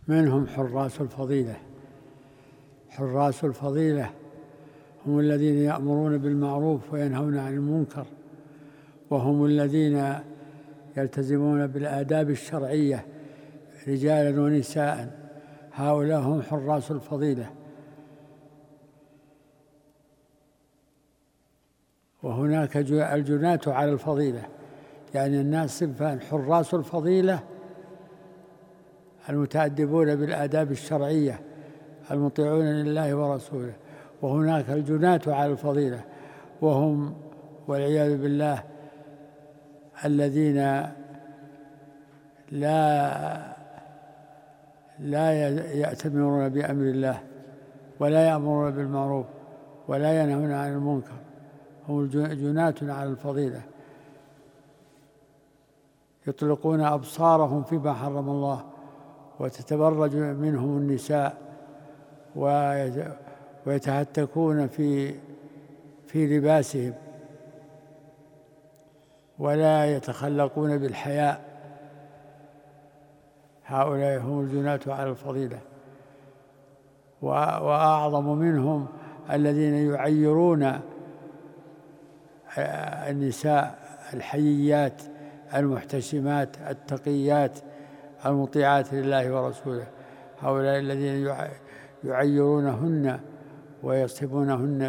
منهم حراس الفضيلة. حراس الفضيلة هم الذين يأمرون بالمعروف وينهون عن المنكر، وهم الذين يلتزمون بالآداب الشرعية رجالا ونساء. هؤلاء هم حراس الفضيلة. وهناك الجناة على الفضيلة، يعني الناس صنفان: حراس الفضيلة المتأدبون بالآداب الشرعية المطيعون لله ورسوله، وهناك الجناة على الفضيلة وهم والعياذ بالله الذين لا يأتمرون بأمر الله ولا يأمرون بالمعروف ولا ينهون عن المنكر، هم جناة على الفضيلة. يطلقون أبصارهم فيما حرم الله، وتتبرج منهم النساء، ويتهتكون في لباسهم، ولا يتخلقون بالحياء. هؤلاء هم الجناة على الفضيلة. وأعظم منهم الذين يعيرون النساء الحييات المحتشمات التقيات المطيعات لله ورسوله. هؤلاء الذين يعيرونهن ويصفونهن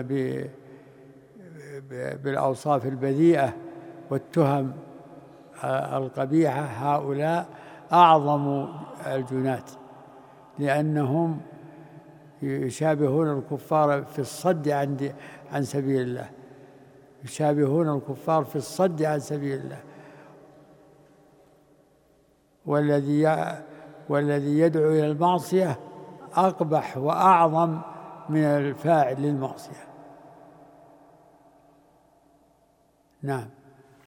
بالأوصاف البذيئة والتهم القبيحة، هؤلاء أعظم الجناة، لأنهم يشابهون الكفار في الصد عن سبيل الله، يشابهون الكفار في الصد عن سبيل الله. والذي يدعو إلى المعصية أقبح وأعظم من الفاعل للمعصية. نعم.